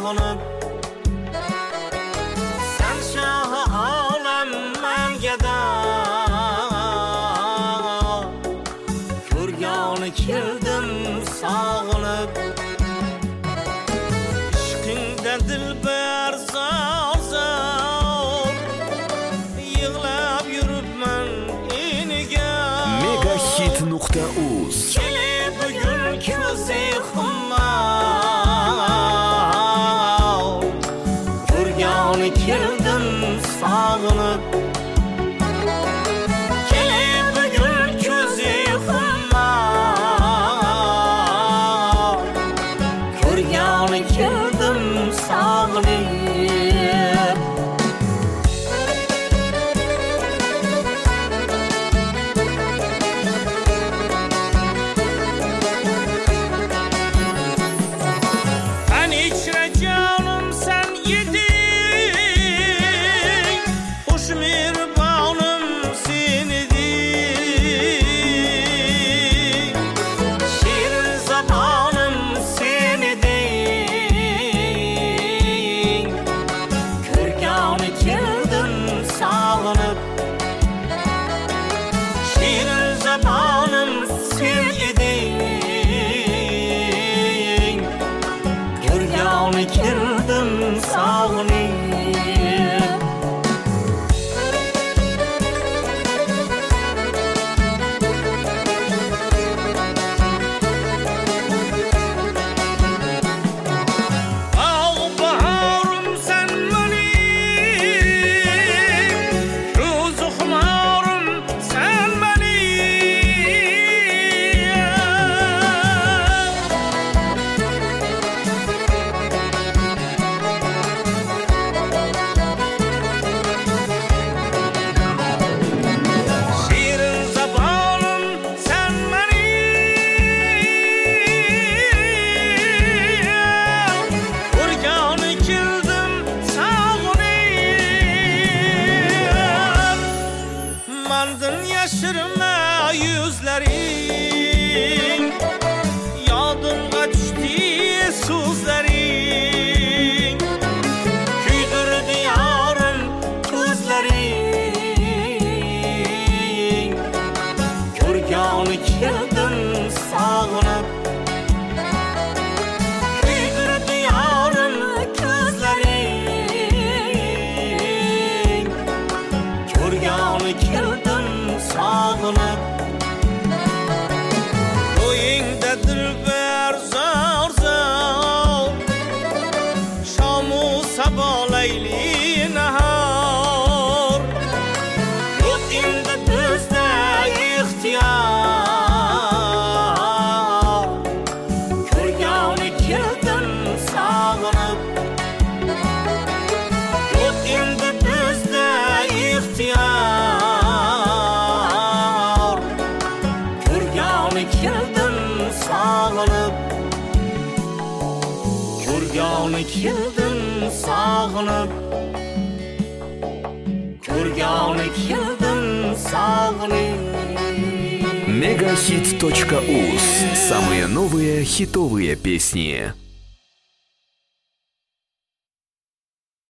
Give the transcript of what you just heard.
sog'inib sen shohi olam men gado ko'rgani keldim sog'inib ishqingda dilbar zor yig'lab yuribman eniga Megahit.uz kelib bugun ko'zi xumma ko'rgani keldim sog'inib kelib bugun ko'zi xumma ko'rgani keldim sog'inib kirdim sog'inib yashirma yuzlaring yodimga tushdi so'zlaring kuydirdi yorim ko'zlaring ko'rgani keldim sog'inib kuydirdi yorim ko'zlaring ko'rgani keldim sog'inib to'yingda dilbar zor shomu sabolayli nahor yo'q endi bizda ixtiyor ko'rgani keldim sog'inib yo'q endi bizda ixtiyor keldim sog'inib ko'rgani keldim sog'inib ko'rgani keldim sog'inib Megahit.uz. Самые новые хитовые песни.